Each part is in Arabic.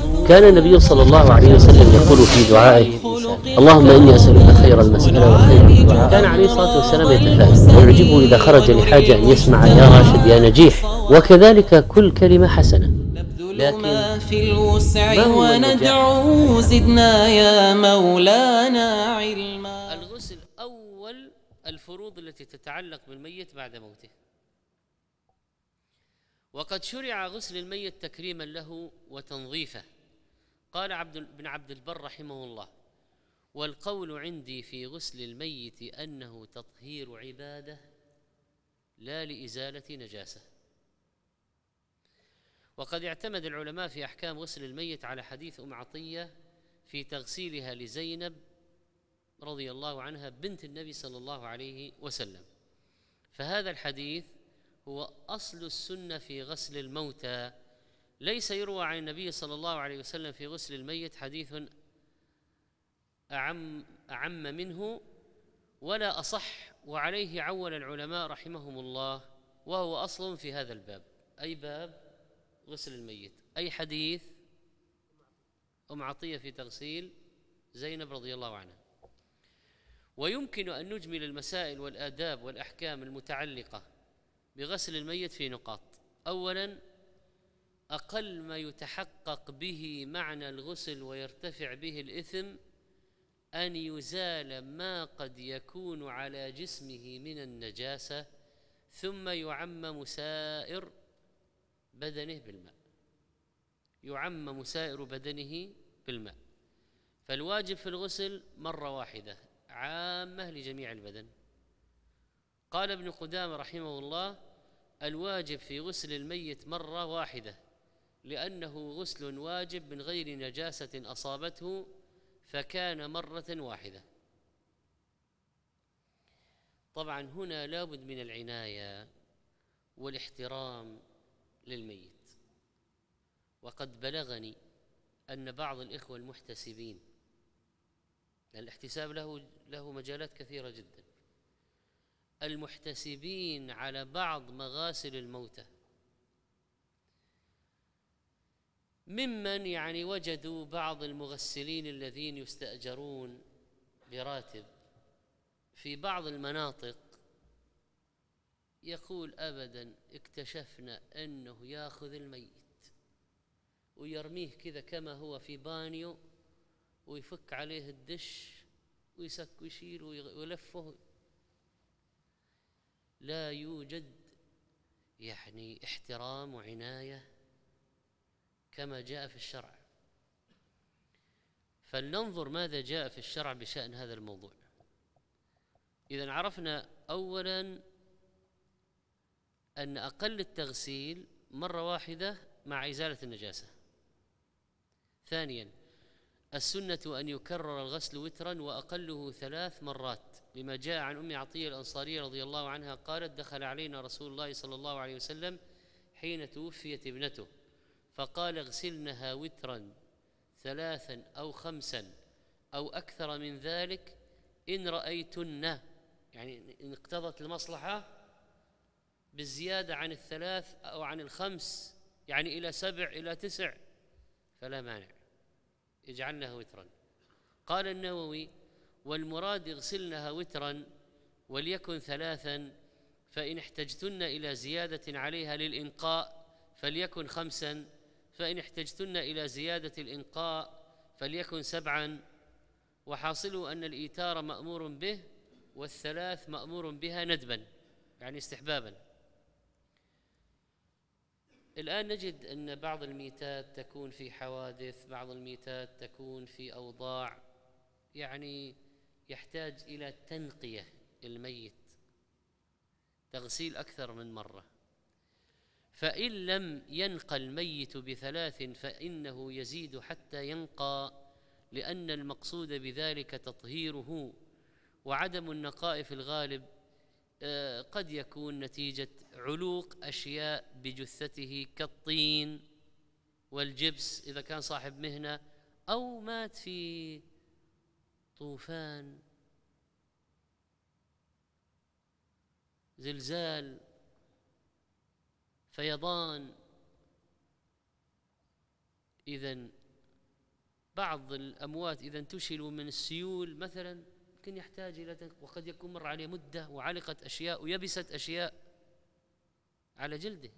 كان النبي صلى الله عليه وسلم يقول في دعائه: اللهم إني أسألك خير المسألة وخير الدعاء. كان عليه الصلاة والسلام يتفائل ويعجبه إذا خرج لحاجة أن يسمع يا راشد يا نجيح، وكذلك كل كلمة حسنة. لكن ما في الوسع وندعو زدنا يا مولانا علما. الغسل أول الفروض التي تتعلق بالميت بعد موته، وقد شرع غسل الميت تكريما له وتنظيفه. قال بن عبد البر رحمه الله: والقول عندي في غسل الميت أنه تطهير عبادة لا لإزالة نجاسة. وقد اعتمد العلماء في أحكام غسل الميت على حديث عطية في تغسيلها لزينب رضي الله عنها بنت النبي صلى الله عليه وسلم، فهذا الحديث هو أصل السنة في غسل الموتى. ليس يروى عن النبي صلى الله عليه وسلم في غسل الميت حديث أعم منه ولا أصح، وعليه عول العلماء رحمهم الله، وهو أصل في هذا الباب. أي باب؟ غسل الميت. أي حديث؟ عطية في تغسيل زينب رضي الله عنها. ويمكن أن نجمل المسائل والآداب والأحكام المتعلقة بغسل الميت في نقاط. أولاً، أقل ما يتحقق به معنى الغسل ويرتفع به الإثم أن يزال ما قد يكون على جسمه من النجاسة ثم يعمم سائر بدنه بالماء. يعمم سائر بدنه بالماء. فالواجب في الغسل مرة واحدة عامة لجميع البدن. قال ابن قدامة رحمه الله: الواجب في غسل الميت مرة واحدة لأنه غسل واجب من غير نجاسة أصابته فكان مرة واحدة. طبعا هنا لابد من العناية والاحترام للميت. وقد بلغني أن بعض الإخوة المحتسبين، الاحتساب له مجالات كثيرة جدا، المحتسبين على بعض مغاسل الموتى ممن وجدوا بعض المغسلين الذين يستأجرون براتب في بعض المناطق يقول: أبدا اكتشفنا أنه يأخذ الميت ويرميه كذا كما هو في بانيو ويفك عليه الدش ويسك ويشيل ويلفه. لا يوجد احترام وعناية كما جاء في الشرع. فلننظر ماذا جاء في الشرع بشأن هذا الموضوع. إذن عرفنا أولا أن أقل التغسيل مرة واحدة مع إزالة النجاسة. ثانيا، السنة أن يكرر الغسل وترا وأقله 3 مرات، لما جاء عن أم عطية الأنصارية رضي الله عنها قالت: دخل علينا رسول الله صلى الله عليه وسلم حين توفيت ابنته فقال: اغسلنها وترا 3 أو 5 أو أكثر من ذلك إن رأيتن، إن اقتضت المصلحة بالزيادة عن 3 أو عن 5، إلى 7 إلى 9 فلا مانع، اجعلنها وترا. قال النووي: والمراد اغسلنها وترا وليكن 3، فإن احتجتن إلى زيادة عليها للإنقاء فليكن 5، فإن احتجتن إلى زيادة الإنقاء فليكن 7. وحاصله أن الإيتار مأمور به وال3 مأمور بها ندبا، استحبابا. الآن نجد أن بعض الميتات تكون في حوادث، بعض الميتات تكون في أوضاع يحتاج إلى تنقية الميت، تغسيل أكثر من مرة. فإن لم ينقى الميت ب3 فإنه يزيد حتى ينقى، لأن المقصود بذلك تطهيره، وعدم النقاء في الغالب قد يكون نتيجة علوق أشياء بجثته كالطين والجبس إذا كان صاحب مهنة، أو مات في طوفان، زلزال، فيضان. إذن بعض الأموات إذا انتشلوا من السيول مثلا يمكن يحتاج إلى، وقد يكون مر عليه مدة وعلقت أشياء ويبست أشياء على جلده.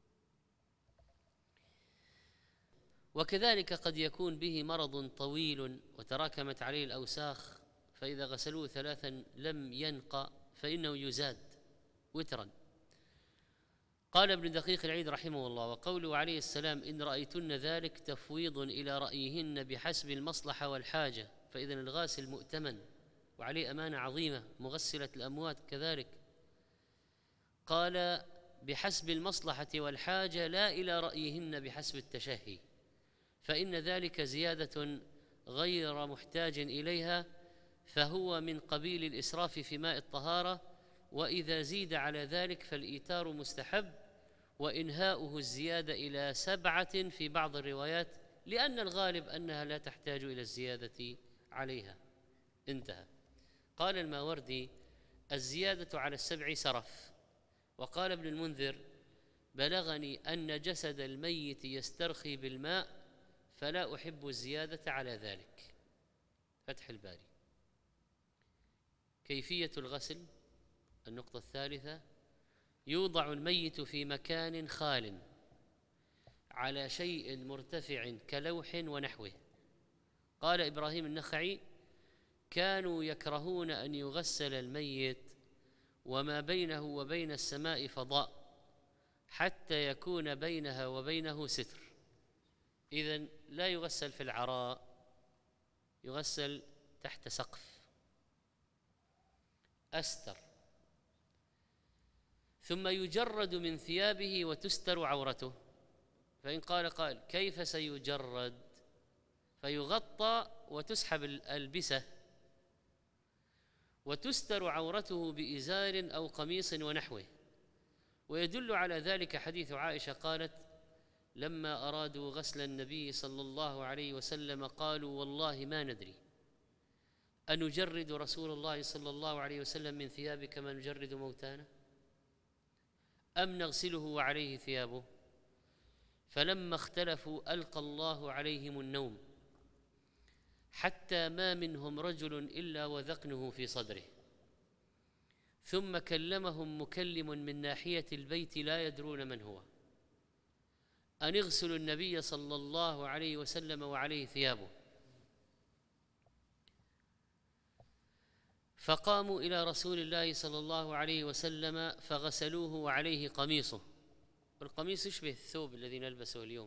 وكذلك قد يكون به مرض طويل وتراكمت عليه الأوساخ، فإذا غسلوه 3 لم ينقى فإنه يزاد وترا. قال ابن دقيق العيد رحمه الله: وقوله عليه السلام: إن رأيتن ذلك تفويض إلى رأيهن بحسب المصلحة والحاجة، فإذا الغاسل مؤتمن وعليه أمانة عظيمة، مغسلة الأموات كذلك. قال: بحسب المصلحة والحاجة، لا إلى رأيهن بحسب التشهي، فإن ذلك زيادة غير محتاج إليها، فهو من قبيل الإسراف في ماء الطهارة، وإذا زيد على ذلك فالإيتار مستحب، وإنهاؤه الزيادة إلى 7 في بعض الروايات، لأن الغالب أنها لا تحتاج إلى الزيادة عليها. انتهى. قال الماوردي: الزيادة على 7 سرف. وقال ابن المنذر: بلغني أن جسد الميت يسترخي بالماء، فلا أحب الزيادة على ذلك. فتح الباري. كيفية الغسل. النقطة الثالثة: يوضع الميت في مكان خال على شيء مرتفع كلوح ونحوه. قال إبراهيم النخعي: كانوا يكرهون أن يغسل الميت وما بينه وبين السماء فضاء حتى يكون بينها وبينه ستر. إذن لا يغسل في العراء، يغسل تحت سقف أستر، ثم يجرد من ثيابه وتستر عورته. فإن قال قائل: كيف سيجرد؟ فيغطى وتسحب الألبسة وتستر عورته بإزار أو قميص ونحوه. ويدل على ذلك حديث عائشة قالت: لما أرادوا غسل النبي صلى الله عليه وسلم قالوا: والله ما ندري أنجرد رسول الله صلى الله عليه وسلم من ثيابه كما نجرد موتانا، أم نغسله وعليه ثيابه؟ فلما اختلفوا ألقى الله عليهم النوم، حتى ما منهم رجل إلا وذقنه في صدره، ثم كلمهم مكلم من ناحية البيت لا يدرون من هو، أن اغسلوا النبي صلى الله عليه وسلم وعليه ثيابه. فقاموا إلى رسول الله صلى الله عليه وسلم فغسلوه وعليه قميصه، والقميص يشبه الثوب الذي نلبسه اليوم،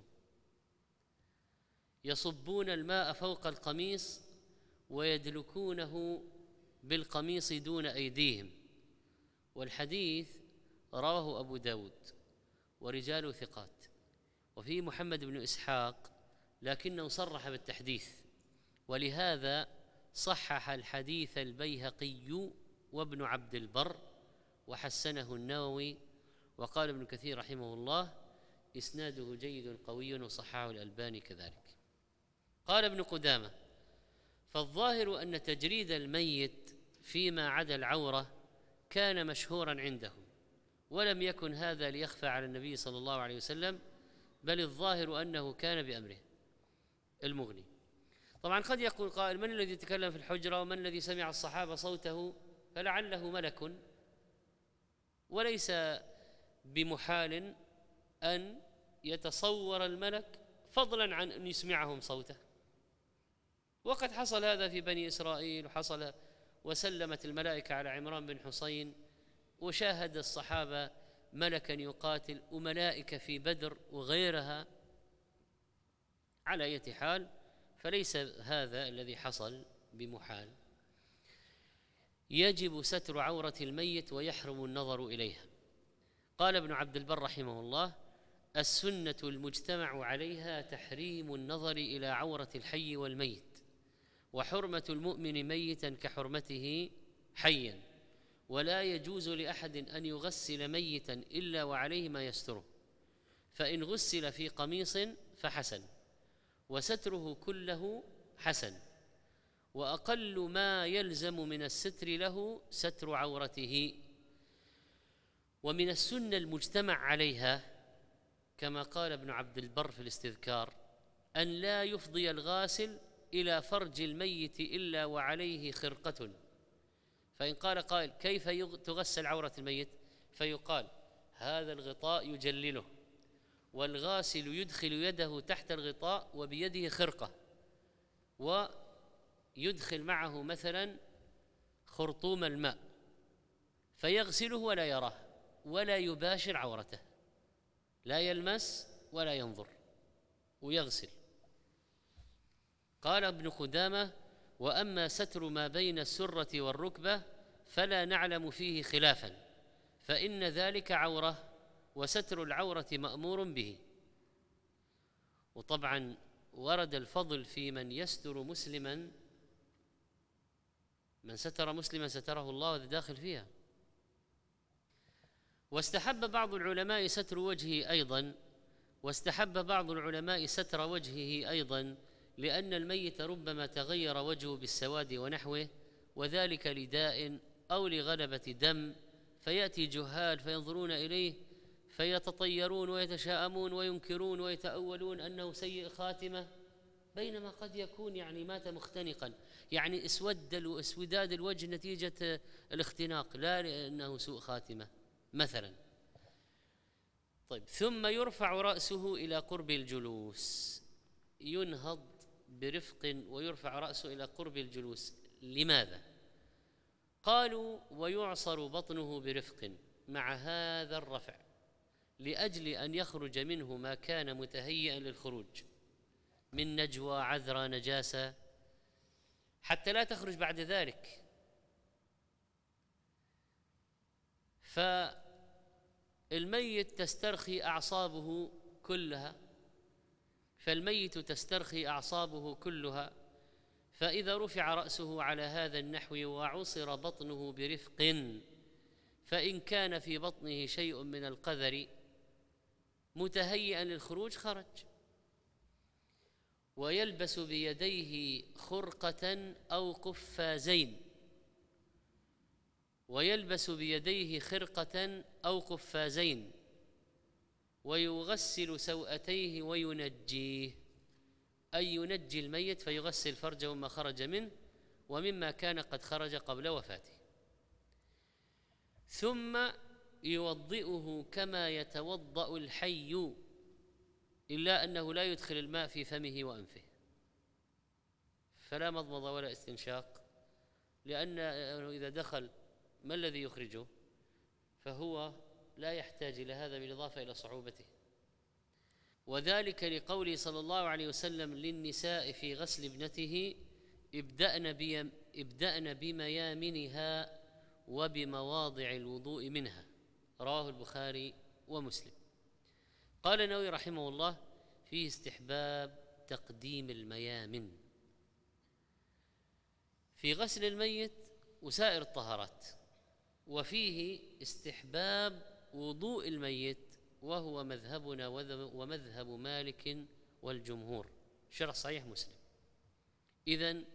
يصبون الماء فوق القميص ويدلكونه بالقميص دون أيديهم. والحديث رواه أبو داود ورجال ثقات، وفيه محمد بن إسحاق لكنه صرح بالتحديث، ولهذا صحح الحديث البيهقي وابن عبد البر وحسنه النووي. وقال ابن كثير رحمه الله: إسناده جيد قوي، وصححه الألباني كذلك. قال ابن قدامة: فالظاهر أن تجريد الميت فيما عدا العورة كان مشهورا عندهم، ولم يكن هذا ليخفى على النبي صلى الله عليه وسلم، بل الظاهر أنه كان بأمره. المغني. طبعا قد يقول قائل: من الذي تكلم في الحجرة ومن الذي سمع الصحابة صوته؟ فلعله ملك، وليس بمحال أن يتصور الملك فضلا عن أن يسمعهم صوته. وقد حصل هذا في بني إسرائيل، وحصل وسلمت الملائكة على عمران بن حسين، وشاهد الصحابة ملكا يقاتل، وملائكة في بدر وغيرها. على أي حال فليس هذا الذي حصل بمحال. يجب ستر عورة الميت ويحرم النظر إليها. قال ابن عبد البر رحمه الله: السنة المجتمع عليها تحريم النظر إلى عورة الحي والميت، وحرمة المؤمن ميتا كحرمته حيا، ولا يجوز لأحد أن يغسل ميتا إلا وعليه ما يستره، فإن غسل في قميص فحسن، وستره كله حسن، وأقل ما يلزم من الستر له ستر عورته. ومن السنة المجتمع عليها كما قال ابن عبد البر في الاستذكار أن لا يفضي الغاسل إلى فرج الميت إلا وعليه خرقة. فإن قال قائل: كيف تغسل عورة الميت؟ فيقال: هذا الغطاء يجلله، والغاسل يدخل يده تحت الغطاء وبيده خرقة، ويدخل معه مثلا خرطوم الماء فيغسله ولا يراه ولا يباشر عورته، لا يلمس ولا ينظر، ويغسل. قال ابن قدامة: وأما ستر ما بين السرة والركبة فلا نعلم فيه خلافا، فإن ذلك عورة، وستر العورة مأمور به. وطبعا ورد الفضل في من يستر مسلما، من ستر مسلما ستره الله، وهذا داخل فيها. واستحب بعض العلماء ستر وجهه أيضا، واستحب بعض العلماء ستر وجهه أيضا لأن الميت ربما تغير وجهه بالسواد ونحوه، وذلك لداء أو لغلبة دم، فيأتي جهال فينظرون إليه فيتطيرون ويتشاءمون وينكرون ويتأولون أنه سيء خاتمة، بينما قد يكون يعني مات مختنقا، يعني اسوداد الوجه نتيجة الاختناق، لا لأنه سوء خاتمة مثلا. طيب، ثم يرفع رأسه إلى قرب الجلوس، ينهض برفق ويرفع رأسه إلى قرب الجلوس. لماذا؟ قالوا: ويعصر بطنه برفق مع هذا الرفع لأجل أن يخرج منه ما كان متهيئا للخروج من نجوى، عذرة، نجاسة، حتى لا تخرج بعد ذلك. فالميت تسترخي أعصابه كلها، فإذا رفع رأسه على هذا النحو وعصر بطنه برفق، فإن كان في بطنه شيء من القذر متهيئا للخروج خرج. ويلبس بيديه خرقة أو قفازين، ويغسل سوأتيه وينجيه، أي ينجي الميت فيغسل فرجه وما خرج منه ومما كان قد خرج قبل وفاته، ثم يوضئه كما يتوضأ الحي، إلا أنه لا يدخل الماء في فمه وأنفه، فلا مضمضة ولا استنشاق، لأنه إذا دخل ما الذي يخرجه؟ فهو لا يحتاج إلى هذا، بالإضافة إلى صعوبته. وذلك لقوله صلى الله عليه وسلم للنساء في غسل ابنته: ابدأن بميامنها وبمواضع الوضوء منها، رواه البخاري ومسلم. قال النووي رحمه الله: فيه استحباب تقديم الميامن في غسل الميت وسائر الطهارات، وفيه استحباب وضوء الميت، وهو مذهبنا ومذهب مالك والجمهور، شرح صحيح مسلم. إذن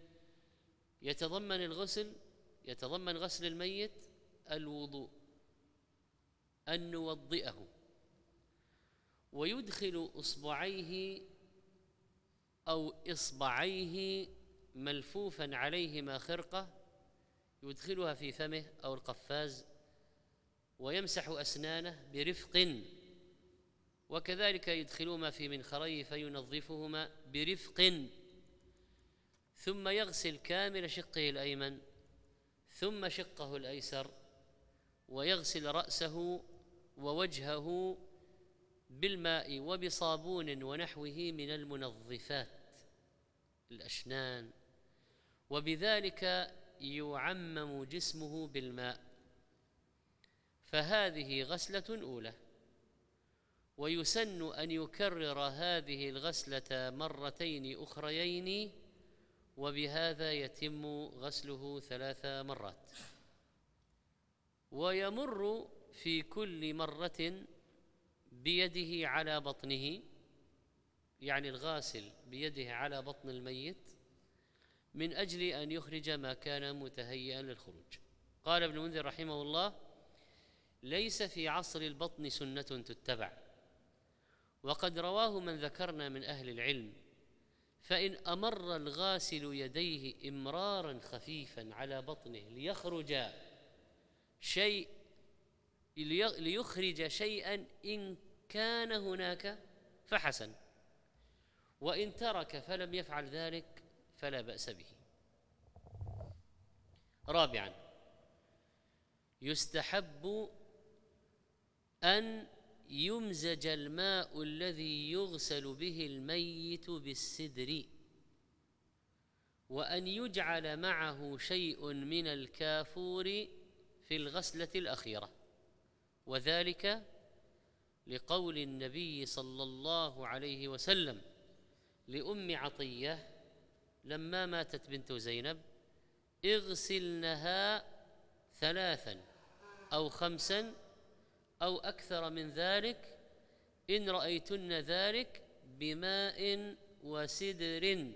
يتضمن غسل الميت الوضوء، أن نوضئه، ويدخل إصبعيه ملفوفا عليهما خرقة، يدخلها في فمه أو القفاز، ويمسح أسنانه برفق، وكذلك يدخلهما في منخريه فينظفهما برفق، ثم يغسل كامل شقه الأيمن ثم شقه الأيسر، ويغسل رأسه ووجهه بالماء وبصابون ونحوه من المنظفات الأشنان، وبذلك يعمم جسمه بالماء، فهذه غسلة أولى. ويسن أن يكرر هذه الغسلة مرتين أخريين، وبهذا يتم غسله 3 مرات. ويمر في كل مرة بيده على بطنه، يعني الغاسل بيده على بطن الميت، من أجل أن يخرج ما كان متهيئا للخروج. قال ابن منذر رحمه الله: ليس في عصر البطن سنة تتبع، وقد رواه من ذكرنا من أهل العلم، فإن أمر الغاسل يديه إمرارا خفيفا على بطنه ليخرج شيئا إن كان هناك فحسن، وإن ترك فلم يفعل ذلك فلا بأس به. رابعا، يستحب أن يمزج الماء الذي يغسل به الميت بالسدر، وأن يجعل معه شيء من الكافور في الغسلة الأخيرة، وذلك لقول النبي صلى الله عليه وسلم لأم عطية لما ماتت بنت زينب: اغسلنها 3 أو 5 أو أكثر من ذلك إن رأيتن ذلك بماء وسدر.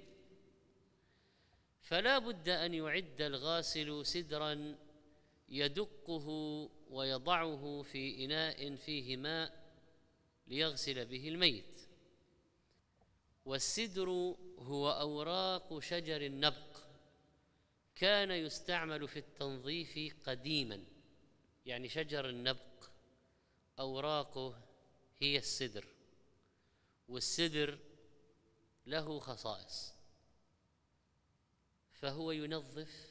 فلا بد أن يعد الغاسل سدرا يدقه ويضعه في إناء فيه ماء ليغسل به الميت. والسدر هو أوراق شجر النبق، كان يستعمل في التنظيف قديما، يعني شجر النبق أوراقه هي السدر، والسدر له خصائص، فهو ينظف.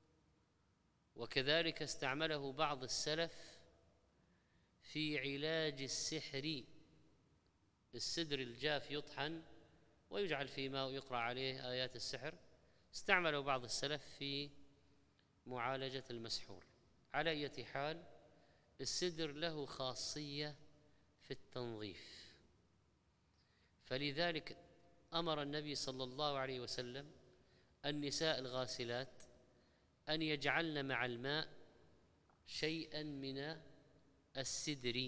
وكذلك استعمله بعض السلف في علاج السحر، السدر الجاف يطحن ويجعل في ماء ويقرأ عليه آيات السحر، استعمله بعض السلف في معالجة المسحور. على أي حال، السدر له خاصية في التنظيف، فلذلك أمر النبي صلى الله عليه وسلم النساء الغاسلات أن يجعلن مع الماء شيئا من السدر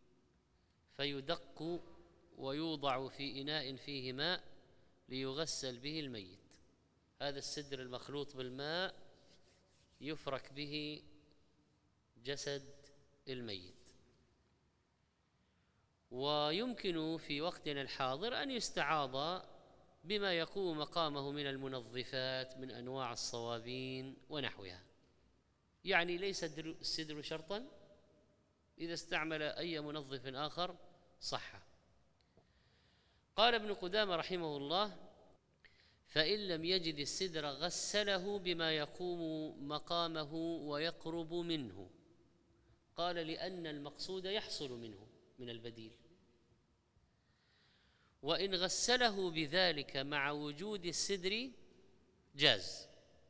فيدق ويوضع في إناء فيه ماء ليغسل به الميت. هذا السدر المخلوط بالماء يفرك به جسد الميت. ويمكن في وقتنا الحاضر أن يستعاض بما يقوم مقامه من المنظفات من أنواع الصوابين ونحوها، يعني ليس السدر شرطا، إذا استعمل أي منظف آخر صح. قال ابن قدامة رحمه الله: فإن لم يجد السدر غسله بما يقوم مقامه ويقرب منه. قال: لأن المقصود يحصل منه من البديل. وإن غسله بذلك مع وجود السدر جاز،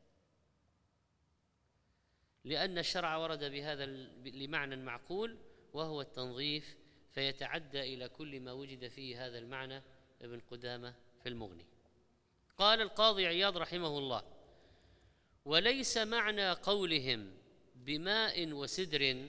لأن الشرع ورد بهذا لمعنى معقول وهو التنظيف، فيتعدى إلى كل ما وجد فيه هذا المعنى. ابن قدامة في المغني. قال القاضي عياض رحمه الله: وليس معنى قولهم بماء وسدر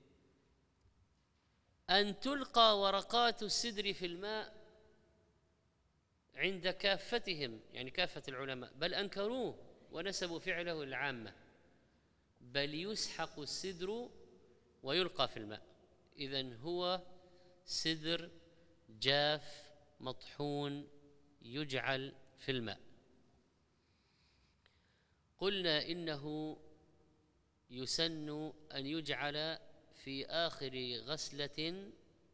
أن تلقى ورقات السدر في الماء عند كافتهم، يعني كافة العلماء، بل أنكروه ونسبوا فعله للعامة، بل يسحق السدر ويلقى في الماء. إذن هو سدر جاف مطحون يجعل في الماء. قلنا إنه يسن أن يجعل في آخر غسلة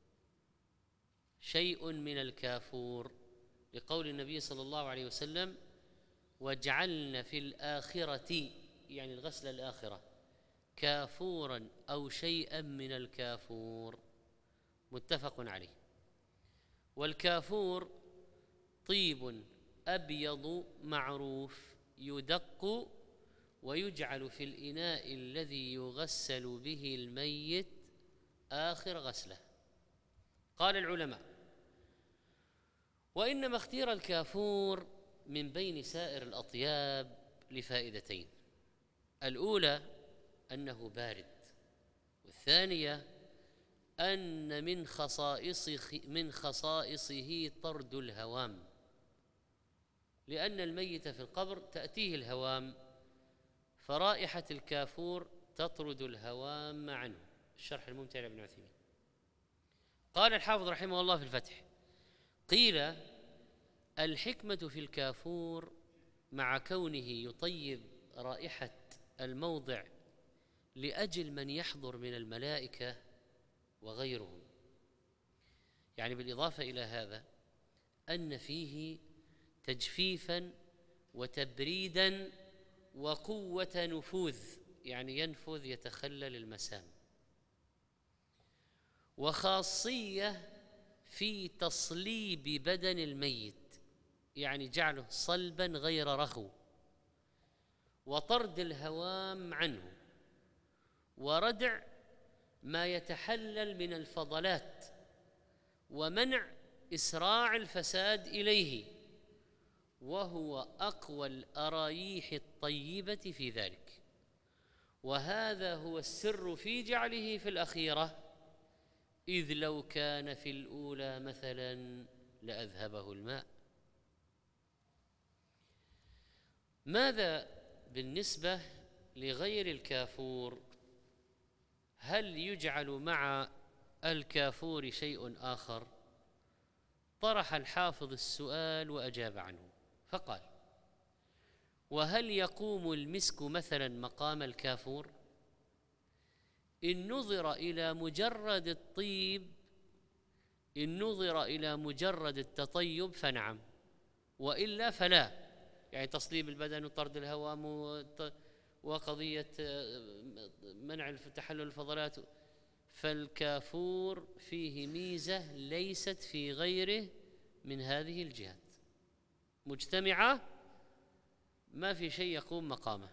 شيء من الكافور، لقول النبي صلى الله عليه وسلم: واجعلن في الآخرة، يعني الغسلة الآخرة، كافورا أو شيئا من الكافور. متفق عليه. والكافور طيب أبيض معروف يدق ويجعل في الإناء الذي يغسل به الميت آخر غسلة. قال العلماء: وإنما اختير الكافور من بين سائر الأطياب لفائدتين: الأولى أنه بارد، والثانية أن من خصائصه طرد الهوام، لأن الميت في القبر تأتيه الهوام، فرائحة الكافور تطرد الهوام عنه. الشرح الممتع لابن عثيمين. قال الحافظ رحمه الله في الفتح: قيل الحكمة في الكافور مع كونه يطيب رائحة الموضع لأجل من يحضر من الملائكة وغيرهم، يعني بالإضافة إلى هذا أن فيه تجفيفا وتبريدا وقوة نفوذ، يعني ينفذ يتخلل المسام، وخاصية في تصليب بدن الميت، يعني جعله صلبا غير رخو، وطرد الهوام عنه، وردع ما يتحلل من الفضلات، ومنع إسراع الفساد إليه، وهو أقوى الأرايح الطيبة في ذلك. وهذا هو السر في جعله في الأخيرة، إذ لو كان في الأولى مثلا لأذهبه الماء. ماذا بالنسبة لغير الكافور؟ هل يجعل مع الكافور شيء آخر؟ طرح الحافظ السؤال وأجاب عنه فقال: وهل يقوم المسك مثلا مقام الكافور؟ إن نظر إلى مجرد الطيب، إن نظر إلى مجرد التطيب فنعم، وإلا فلا، يعني تصليب البدن وطرد الهوام وقضية منع تحلل الفضلات. فالكافور فيه ميزة ليست في غيره من هذه الجهات، مجتمعة، ما في شيء يقوم مقامه.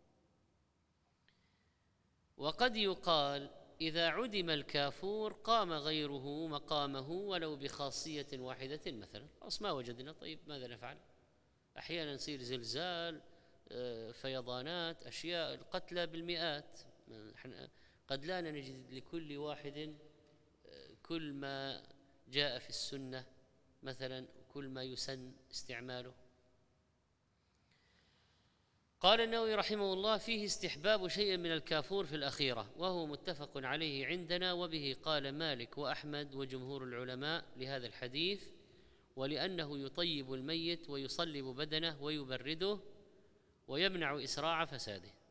وقد يقال إذا عدم الكافور قام غيره مقامه ولو بخاصية واحدة مثلا، خلاص ما وجدنا، طيب ماذا نفعل؟ أحيانا يصير زلزال، فيضانات، أشياء، القتلى بالمئات، قد لا نجد لكل واحد كل ما جاء في السنة مثلا، كل ما يسن استعماله. قال النووي رحمه الله: فيه استحباب شيء من الكافور في الأخيرة، وهو متفق عليه عندنا، وبه قال مالك وأحمد وجمهور العلماء لهذا الحديث، ولأنه يطيب الميت ويصلب بدنه ويبرده ويمنع إسراع فساده.